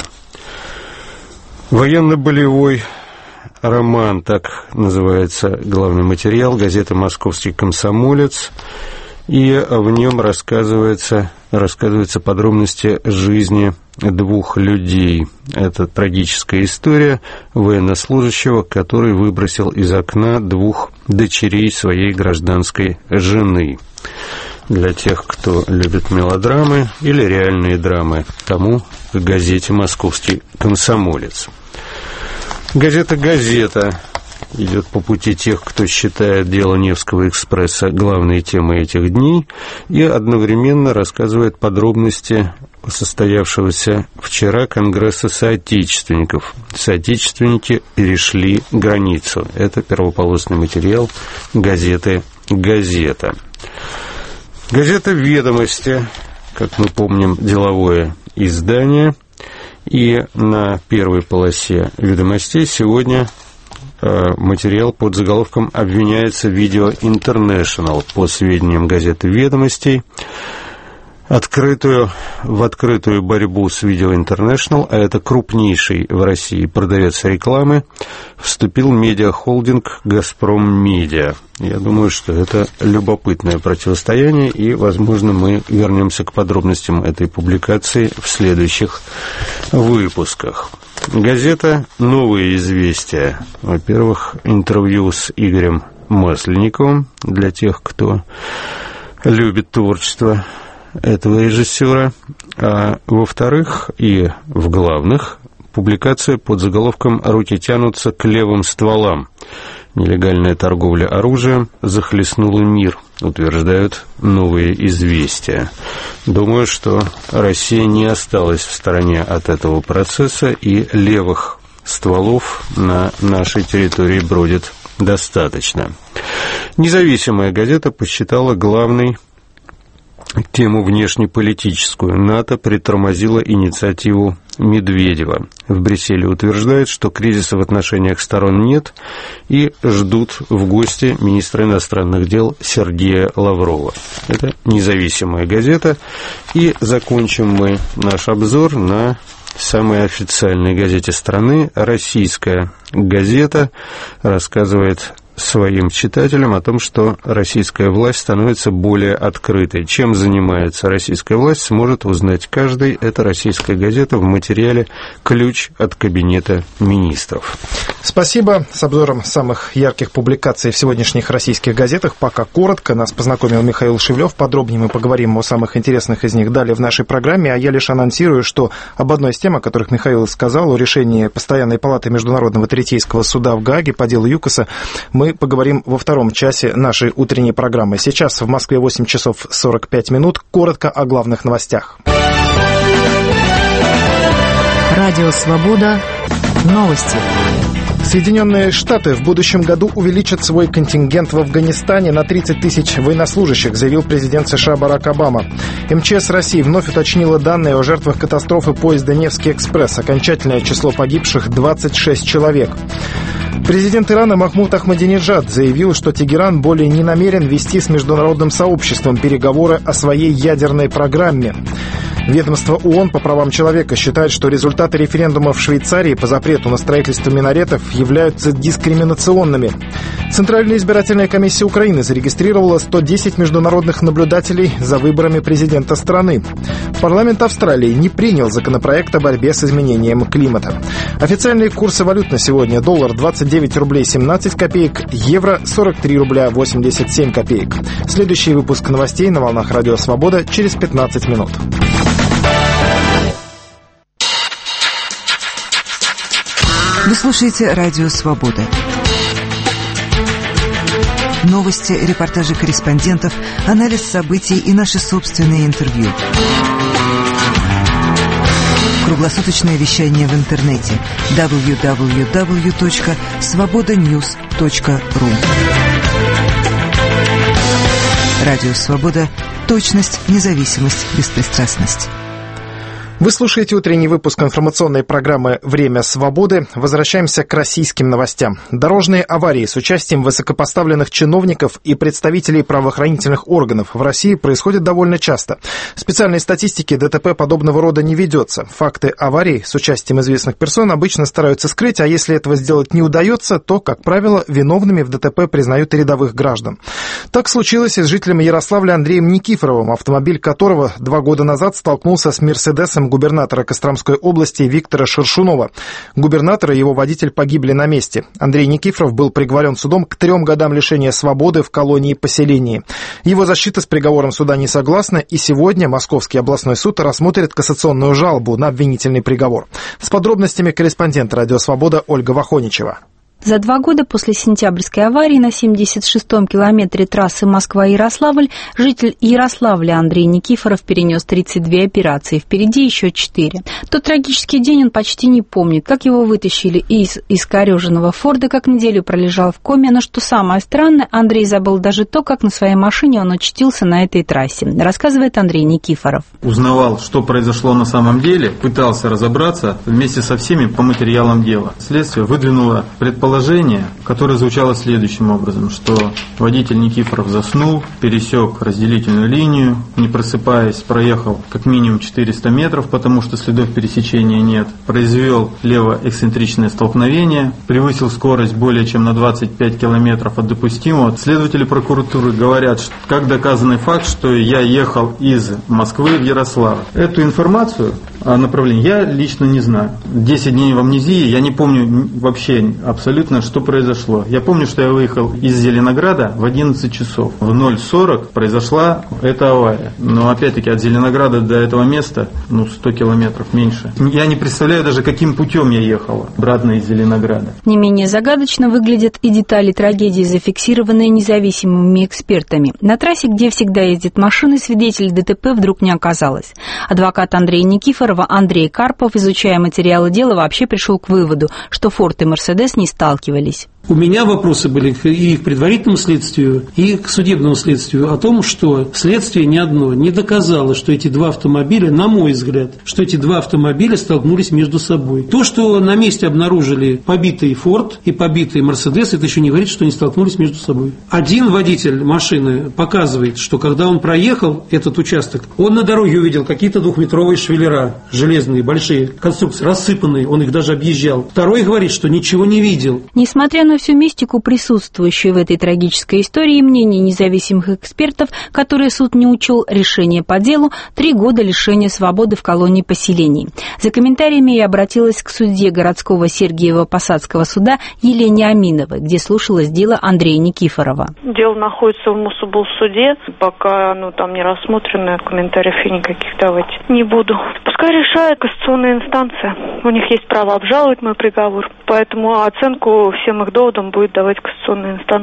Военно-болевой роман, так называется главный материал газеты «Московский комсомолец», и в нем рассказываются подробности жизни двух людей. Это трагическая история военнослужащего, который выбросил из окна двух дочерей своей гражданской жены. Для тех, кто любит мелодрамы или реальные драмы, тому к газете «Московский комсомолец». Газета «Газета» идет по пути тех, кто считает дело Невского экспресса главной темой этих дней, и одновременно рассказывает подробности состоявшегося вчера Конгресса соотечественников. Соотечественники перешли границу. Это первополосный материал газеты «Газета». Газета «Ведомости», как мы помним, деловое издание, и на первой полосе «Ведомостей» сегодня материал под заголовком «Обвиняется Видео Интернешнл». По сведениям газеты «Ведомостей», в открытую борьбу с Видео Интернешнл, а это крупнейший в России продавец рекламы, вступил медиахолдинг «Газпром Медиа». Я думаю, что это любопытное противостояние, и, возможно, мы вернемся к подробностям этой публикации в следующих выпусках. Газета «Новые известия». Во-первых, интервью с Игорем Масленниковым для тех, кто любит творчество этого режиссера. А во-вторых, и в главных, публикация под заголовком «Руки тянутся к левым стволам. Нелегальная торговля оружием захлестнула мир», утверждают «Новые известия». Думаю, что Россия не осталась в стороне от этого процесса, и левых стволов на нашей территории бродит достаточно. Независимая газета посчитала главной тему внешнеполитическую. НАТО притормозило инициативу Медведева. В Брюсселе утверждают, что кризиса в отношениях сторон нет, и ждут в гости министра иностранных дел Сергея Лаврова. Это независимая газета. И закончим мы наш обзор на самой официальной газете страны. Российская газета рассказывает своим читателям о том, что российская власть становится более открытой. Чем занимается российская власть, сможет узнать каждый. Это «Российская газета» в материале «Ключ от кабинета министров». Спасибо. С обзором самых ярких публикаций в сегодняшних российских газетах пока коротко. Нас познакомил Михаил Шевлев. Подробнее мы поговорим о самых интересных из них далее в нашей программе. А я лишь анонсирую, что об одной из тем, о которых Михаил сказал, о решении Постоянной палаты Международного третейского суда в Гааге по делу ЮКОСа, мы поговорим во втором часе нашей утренней программы. Сейчас в Москве 8 часов 45 минут. Коротко о главных новостях. Радио «Свобода». Новости. Соединенные Штаты в будущем году увеличат свой контингент в Афганистане на 30 тысяч военнослужащих, заявил президент США Барак Обама. МЧС России вновь уточнила данные о жертвах катастрофы поезда «Невский экспресс». Окончательное число погибших – 26 человек. Президент Ирана Махмуд Ахмадинеджад заявил, что Тегеран более не намерен вести с международным сообществом переговоры о своей ядерной программе. Ведомство ООН по правам человека считает, что результаты референдума в Швейцарии по запрету на строительство минаретов являются дискриминационными. Центральная избирательная комиссия Украины зарегистрировала 110 международных наблюдателей за выборами президента страны. Парламент Австралии не принял законопроект о борьбе с изменением климата. Официальные курсы валют на сегодня: доллар 29 рублей 17 копеек, евро 43 рубля 87 копеек. Следующий выпуск новостей на волнах Радио Свобода через 15 минут. Вы слушаете Радио Свобода. Новости, репортажи корреспондентов, анализ событий и наши собственные интервью. Круглосуточное вещание в интернете www.svobodanews.ru. Радио Свобода. Точность, независимость, беспристрастность. Вы слушаете утренний выпуск информационной программы «Время свободы». Возвращаемся к российским новостям. Дорожные аварии с участием высокопоставленных чиновников и представителей правоохранительных органов в России происходят довольно часто. Специальной статистики ДТП подобного рода не ведется. Факты аварий с участием известных персон обычно стараются скрыть, а если этого сделать не удается, то, как правило, виновными в ДТП признают и рядовых граждан. Так случилось и с жителем Ярославля Андреем Никифоровым, автомобиль которого 2 года назад столкнулся с «Мерседесом» губернатора Костромской области Виктора Шершунова. Губернатор и его водитель погибли на месте. Андрей Никифоров был приговорен судом к 3 годам лишения свободы в колонии-поселении. Его защита с приговором суда не согласна, и сегодня Московский областной суд рассмотрит кассационную жалобу на обвинительный приговор. С подробностями корреспондент «Радио Свобода» Ольга Вахоничева. За 2 года после сентябрьской аварии на 76-м километре трассы Москва-Ярославль житель Ярославля Андрей Никифоров перенес 32 операции, впереди еще 4. Тот трагический день он почти не помнит, как его вытащили из искореженного Форда, как неделю пролежал в коме, но что самое странное, Андрей забыл даже то, как на своей машине он очутился на этой трассе, рассказывает Андрей Никифоров. Узнавал, что произошло на самом деле, пытался разобраться вместе со всеми по материалам дела. Следствие выдвинуло предположение, которое звучало следующим образом, что водитель Никифоров заснул, пересек разделительную линию, не просыпаясь, проехал как минимум 400 метров, потому что следов пересечения нет, произвел левоэксцентричное столкновение, превысил скорость более чем на 25 километров от допустимого. Следователи прокуратуры говорят, что, как доказанный факт, что я ехал из Москвы в Ярославль. Эту информацию о направлении я лично не знаю. 10 дней в амнезии, я не помню вообще абсолютно, что произошло. Я помню, что я выехал из Зеленограда в 11 часов. В 0:40 произошла эта авария. Но опять-таки от Зеленограда до этого места 100 километров меньше. Я не представляю даже, каким путем я ехал обратно из Зеленограда. Не менее загадочно выглядят и детали трагедии, зафиксированные независимыми экспертами. На трассе, где всегда ездят машины, свидетелей ДТП вдруг не оказалось. Адвокат Андрея Никифорова Андрей Карпов, изучая материалы дела, вообще пришел к выводу, что Форд и Мерседес не сталкивались. У меня вопросы были и к предварительному следствию, и к судебному следствию о том, что следствие ни одно не доказало, что эти 2 автомобиля, на мой взгляд, что эти 2 автомобиля столкнулись между собой. То, что на месте обнаружили побитый Форд и побитый Мерседес, это еще не говорит, что они столкнулись между собой. Один водитель машины показывает, что когда он проехал этот участок, он на дороге увидел какие-то 2-метровые швеллера, железные, большие конструкции, рассыпанные, он их даже объезжал. Второй говорит, что ничего не видел. Несмотря на всю мистику, присутствующую в этой трагической истории, и мнение независимых экспертов, которые суд не учел, решение по делу, 3 года лишения свободы в колонии-поселении. За комментариями я обратилась к судье городского Сергиево-Посадского суда Елене Аминовой, где слушалось дело Андрея Никифорова. Дело находится в Мособлсуде, пока оно там не рассмотрено, комментариев я никаких давать не буду. Пускай решает кассационная инстанция. У них есть право обжаловать мой приговор, поэтому оценку всем их доводам будет давать кассационная инстанция.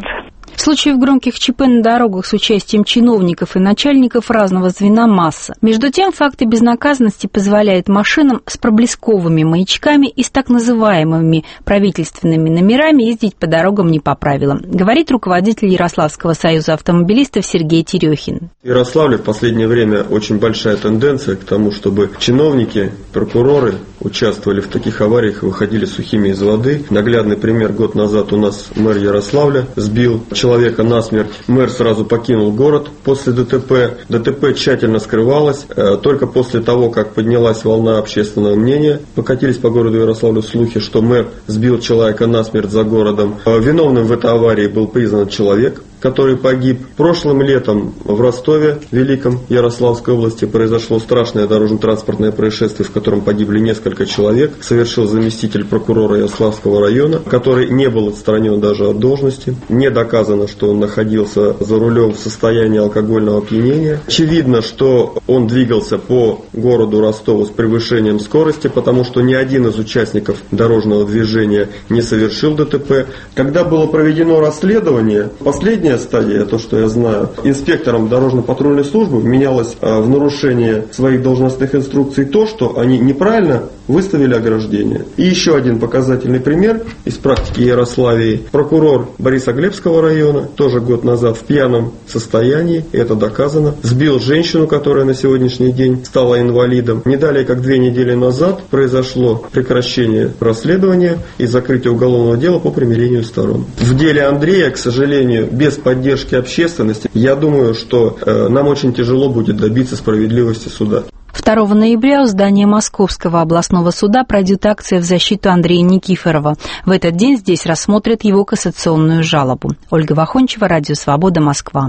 Случаев громких ЧП на дорогах с участием чиновников и начальников разного звена масса. Между тем, факты безнаказанности позволяют машинам с проблесковыми маячками и с так называемыми правительственными номерами ездить по дорогам не по правилам, говорит руководитель Ярославского союза автомобилистов Сергей Терехин. В Ярославле в последнее время очень большая тенденция к тому, чтобы чиновники, прокуроры участвовали в таких авариях и выходили сухими из воды. Наглядный пример: год назад у нас мэр Ярославля сбил человека насмерть. Мэр сразу покинул город после ДТП. ДТП тщательно скрывалось. Только после того, как поднялась волна общественного мнения, покатились по городу Ярославлю слухи, что мэр сбил человека насмерть за городом. Виновным в этой аварии был признан человек, который погиб. Прошлым летом в Ростове, Великом, Ярославской области, произошло страшное дорожно-транспортное происшествие, в котором погибли несколько человек. Совершил заместитель прокурора Ярославского района, который не был отстранен даже от должности. Не доказано, что он находился за рулем в состоянии алкогольного опьянения. Очевидно, что он двигался по городу Ростову с превышением скорости, потому что ни один из участников дорожного движения не совершил ДТП. Когда было проведено расследование, последняя стадия, то, что я знаю, инспекторам дорожно-патрульной службы вменялось в нарушение своих должностных инструкций то, что они неправильно выставили ограждение. И еще один показательный пример из практики Ярославии. Прокурор Борисоглебского района, тоже год назад в пьяном состоянии, это доказано, сбил женщину, которая на сегодняшний день стала инвалидом. Не далее, как 2 недели назад, произошло прекращение расследования и закрытие уголовного дела по примирению сторон. В деле Андрея, к сожалению, без поддержки общественности, я думаю, что нам очень тяжело будет добиться справедливости суда. 2 ноября у здания Московского областного суда пройдет акция в защиту Андрея Никифорова. В этот день здесь рассмотрят его кассационную жалобу. Ольга Вахончева, Радио Свобода, Москва.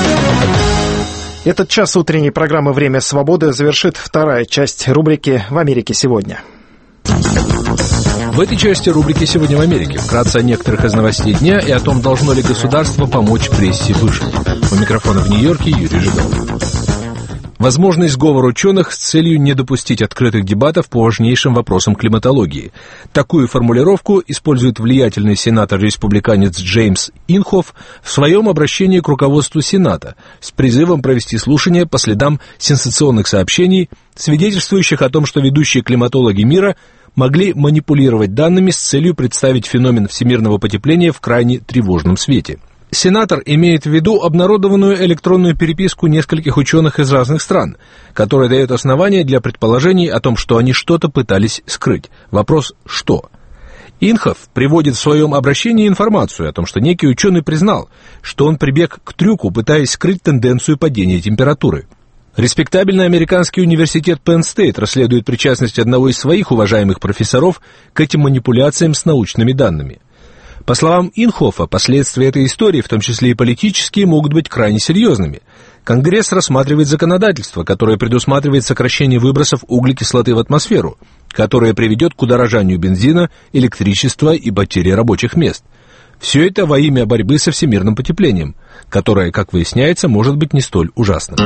Этот час утренней программы «Время свободы» завершит вторая часть рубрики «В Америке сегодня». В этой части рубрики «Сегодня в Америке» вкратце о некоторых из новостей дня и о том, должно ли государство помочь прессе выжить. У микрофона в Нью-Йорке Юрий Жигалов. Возможный сговор ученых с целью не допустить открытых дебатов по важнейшим вопросам климатологии. Такую формулировку использует влиятельный сенатор-республиканец Джеймс Инхоф в своем обращении к руководству Сената с призывом провести слушание по следам сенсационных сообщений, свидетельствующих о том, что ведущие климатологи мира могли манипулировать данными с целью представить феномен всемирного потепления в крайне тревожном свете. Сенатор имеет в виду обнародованную электронную переписку нескольких ученых из разных стран, которая дает основания для предположений о том, что они что-то пытались скрыть. Вопрос «что?». Инхоф приводит в своем обращении информацию о том, что некий ученый признал, что он прибег к трюку, пытаясь скрыть тенденцию падения температуры. Респектабельный американский университет Penn State расследует причастность одного из своих уважаемых профессоров к этим манипуляциям с научными данными. По словам Инхофа, последствия этой истории, в том числе и политические, могут быть крайне серьезными. Конгресс рассматривает законодательство, которое предусматривает сокращение выбросов углекислоты в атмосферу, которое приведет к удорожанию бензина, электричества и потере рабочих мест. Все это во имя борьбы со всемирным потеплением, которое, как выясняется, может быть не столь ужасным.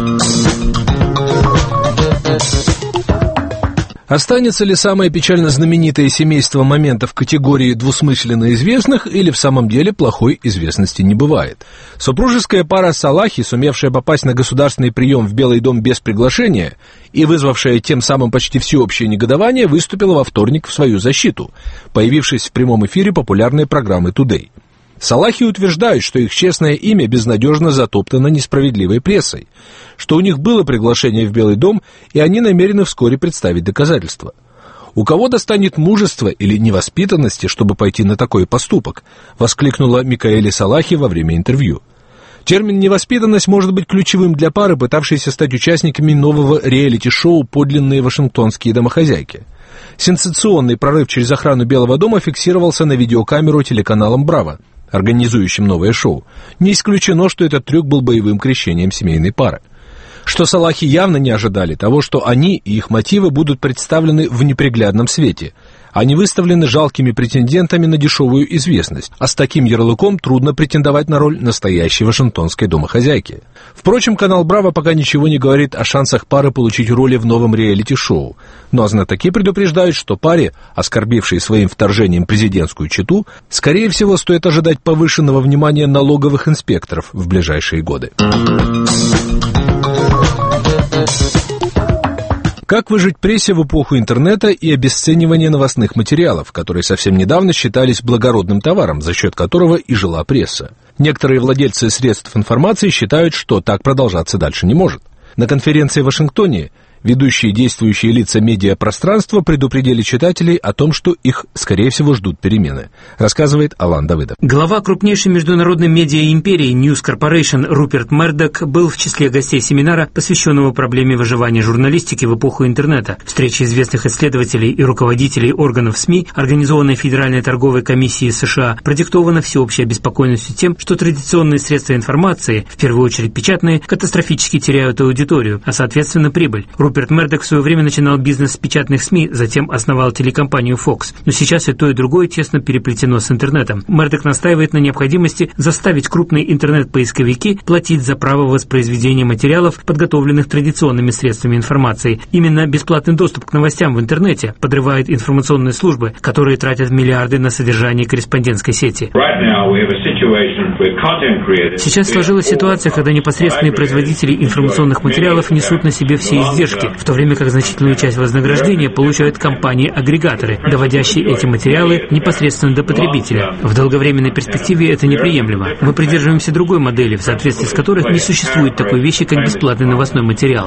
Останется ли самое печально знаменитое семейство моментов категории двусмысленно известных, или в самом деле плохой известности не бывает? Супружеская пара Салахи, сумевшая попасть на государственный прием в Белый дом без приглашения и вызвавшая тем самым почти всеобщее негодование, выступила во вторник в свою защиту, появившись в прямом эфире популярной программы Today. Салахи утверждают, что их честное имя безнадежно затоптано несправедливой прессой, что у них было приглашение в Белый дом, и они намерены вскоре представить доказательства. «У кого достанет мужества или невоспитанности, чтобы пойти на такой поступок?» — воскликнула Микаэли Салахи во время интервью. Термин «невоспитанность» может быть ключевым для пары, пытавшейся стать участниками нового реалити-шоу «Подлинные вашингтонские домохозяйки». Сенсационный прорыв через охрану Белого дома фиксировался на видеокамеру телеканалом «Браво», организующим новое шоу. Не исключено, что этот трюк был боевым крещением семейной пары. Что Салахи явно не ожидали того, что они и их мотивы будут представлены в неприглядном свете. Они выставлены жалкими претендентами на дешевую известность, а с таким ярлыком трудно претендовать на роль настоящей вашингтонской домохозяйки. Впрочем, канал «Браво» пока ничего не говорит о шансах пары получить роли в новом реалити-шоу. Но знатоки предупреждают, что паре, оскорбившей своим вторжением президентскую чету, скорее всего, стоит ожидать повышенного внимания налоговых инспекторов в ближайшие годы. Как выжить прессе в эпоху интернета и обесценивания новостных материалов, которые совсем недавно считались благородным товаром, за счет которого и жила пресса? Некоторые владельцы средств информации считают, что так продолжаться дальше не может. На конференции в Вашингтоне ведущие действующие лица медиапространства предупредили читателей о том, что их, скорее всего, ждут перемены, рассказывает Алан Давыдов. Глава крупнейшей международной медиа-империи News Corporation Руперт Мердок был в числе гостей семинара, посвященного проблеме выживания журналистики в эпоху интернета. Встреча известных исследователей и руководителей органов СМИ, организованной Федеральной торговой комиссией США, продиктована всеобщей обеспокоенностью тем, что традиционные средства информации, в первую очередь печатные, катастрофически теряют аудиторию, а соответственно прибыль. Руперт Мердок в свое время начинал бизнес с печатных СМИ, затем основал телекомпанию Fox. Но сейчас и то, и другое тесно переплетено с интернетом. Мердок настаивает на необходимости заставить крупные интернет-поисковики платить за право воспроизведения материалов, подготовленных традиционными средствами информации. Именно бесплатный доступ к новостям в интернете подрывает информационные службы, которые тратят миллиарды на содержание корреспондентской сети. Сейчас сложилась ситуация, когда непосредственные производители информационных материалов несут на себе все издержки, в то время как значительную часть вознаграждения получают компании-агрегаторы, доводящие эти материалы непосредственно до потребителя. В долговременной перспективе это неприемлемо. Мы придерживаемся другой модели, в соответствии с которой не существует такой вещи, как бесплатный новостной материал.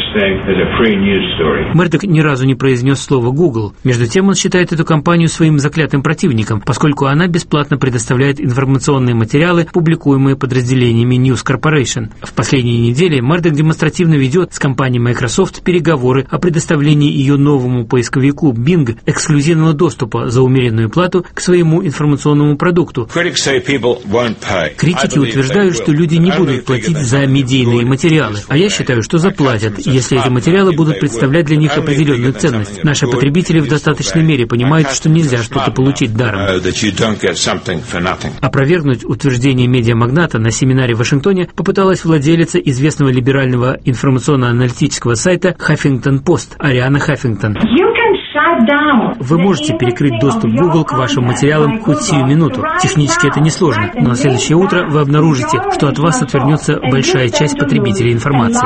Мердок ни разу не произнес слово Google. Между тем он считает эту компанию своим заклятым противником, поскольку она бесплатно предоставляет информационные материалы, публикуемые подразделениями News Corporation. В последние недели Мердок демонстративно ведет с компанией Microsoft переговоры о предоставлении ее новому поисковику Bing эксклюзивного доступа за умеренную плату к своему информационному продукту. Критики утверждают, что люди не будут платить за медийные материалы, а я считаю, что заплатят, если эти материалы будут представлять для них определенную ценность. Наши потребители в достаточной мере понимают, что нельзя что-то получить даром. Опровергнуть утверждение медиамагната на семинаре в Вашингтоне попыталась владелица известного либерального информационно-аналитического сайта Huffington Post Ариана Хаффингтон. Вы можете перекрыть доступ Google к вашим материалам хоть сию минуту. Технически это несложно, но на следующее утро вы обнаружите, что от вас отвернется большая часть потребителей информации.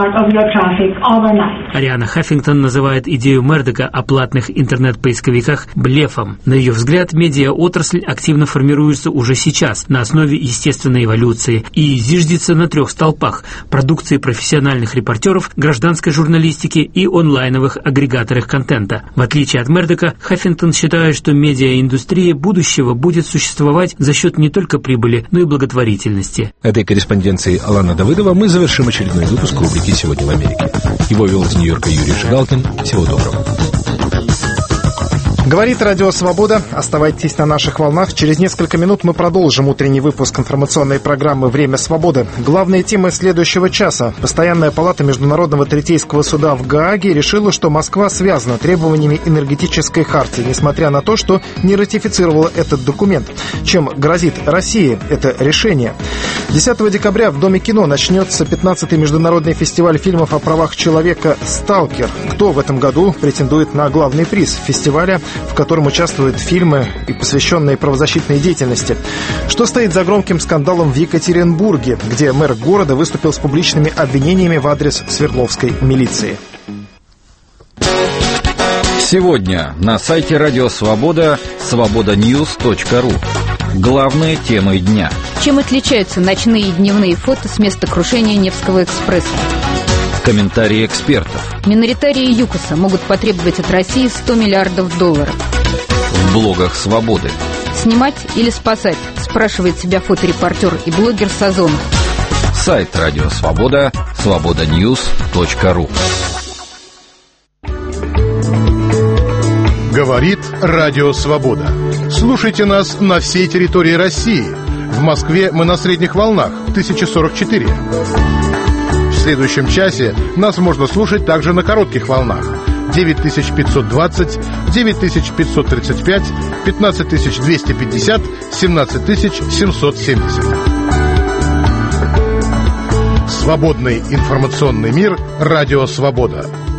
Ариана Хаффингтон называет идею Мердока о платных интернет-поисковиках блефом. На ее взгляд, медиа-отрасль активно формируется уже сейчас на основе естественной эволюции и зиждется на 3 столпах – продукции профессиональных репортеров, гражданской журналистики и онлайновых агрегаторах контента. В отличие от Мердока, Хаффингтон считает, что медиаиндустрия будущего будет существовать за счет не только прибыли, но и благотворительности. Этой корреспонденцией Алана Давыдова мы завершим очередной выпуск рубрики «Сегодня в Америке». Его вел из Нью-Йорка Юрий Жигалкин. Всего доброго. Говорит Радио Свобода. Оставайтесь на наших волнах. Через несколько минут мы продолжим утренний выпуск информационной программы «Время свободы». Главные темы следующего часа. Постоянная палата Международного третейского суда в Гааге решила, что Москва связана требованиями энергетической хартии, несмотря на то, что не ратифицировала этот документ. Чем грозит России это решение? 10 декабря в Доме кино начнется 15-й международный фестиваль фильмов о правах человека «Сталкер». Кто в этом году претендует на главный приз фестиваля, в котором участвуют фильмы, и посвященные правозащитной деятельности? Что стоит за громким скандалом в Екатеринбурге, где мэр города выступил с публичными обвинениями в адрес Свердловской милиции? Сегодня на сайте Радио Свобода свободаnews.ru. Главные темы дня. Чем отличаются ночные и дневные фото с места крушения Невского экспресса? Комментарии экспертов. Миноритарии ЮКОСа могут потребовать от России $100 миллиардов. В блогах «Свободы». Снимать или спасать? Спрашивает себя фоторепортер и блогер Сазонов. Сайт Радио Свобода свободаnews.ru. Говорит Радио Свобода. Слушайте нас на всей территории России. В Москве мы на средних волнах 1044. В следующем часе нас можно слушать также на коротких волнах 9520, 9535, 15250, 17770. Свободный информационный мир. Радио «Свобода».